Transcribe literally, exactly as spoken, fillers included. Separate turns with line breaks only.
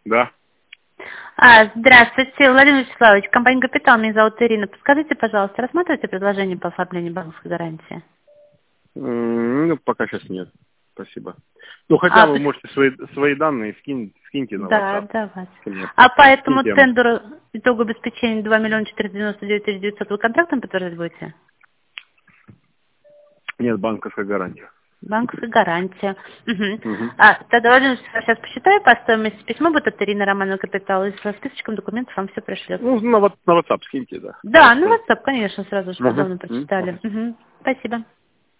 Да.
А, здравствуйте, Владимир Вячеславович, компания «Капитал», меня зовут Ирина. Подскажите, пожалуйста, рассматриваете предложение по оформлению банковской гарантии?
М, Ну, пока сейчас нет. Спасибо. Ну, хотя
А,
вы
пос-
можете свои, свои данные скинь, скиньте на
да,
WhatsApp.
давайте.
Ко мне.
А по этому
Скиньте.
тендеру итогу обеспечения два миллиона четыреста девяносто девять тысяч девятьсот вы контрактом подтверждать будете?
Нет, банковская гарантия.
Банковская гарантия. Мгм.
Угу.
А, тогда, Владимир Вячеславович, сейчас посчитаю по стоимости. Письмо будет от Ирины Романова «Капитал», и со списочком документов вам все пришлет.
Ну, на, вот- на WhatsApp скиньте, да.
Да, ну WhatsApp, конечно, сразу же, чтобы
Угу.
давно прочитали. Мгм. Спасибо.